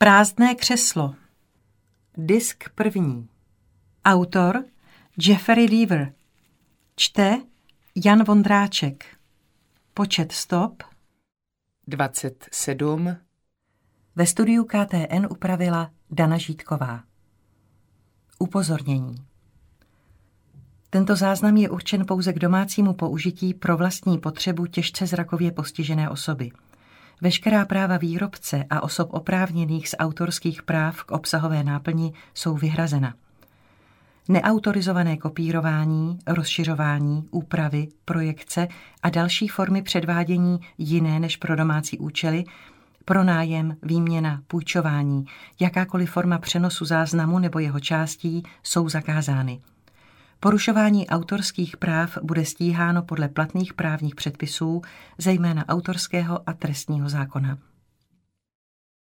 Prázdné křeslo. Disk první. Autor Jeffrey Lever. Čte Jan Vondráček. Počet stop 27. Ve studiu KTN upravila Dana Žítková. Upozornění. Tento záznam je určen pouze k domácímu použití pro vlastní potřebu těžce zrakově postižené osoby. Veškerá práva výrobce a osob oprávněných z autorských práv k obsahové náplni jsou vyhrazena. Neautorizované kopírování, rozšiřování, úpravy, projekce a další formy předvádění jiné než pro domácí účely, pronájem, výměna, půjčování, jakákoliv forma přenosu záznamu nebo jeho částí jsou zakázány. Porušování autorských práv bude stíháno podle platných právních předpisů, zejména autorského a trestního zákona.